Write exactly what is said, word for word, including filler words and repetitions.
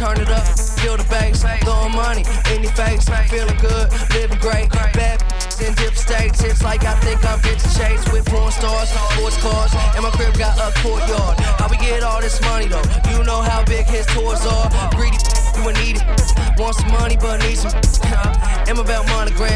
turn it up, feel the bass, throwing money in your face, feeling good, living great, bad in different states. It's like I think I'm getting chased with porn stars, sports cars, and my crib got a courtyard. How we get all this money though? You know how big his tours are. Greedy, you ain't need it. Want some money but need some. I'm about monogram.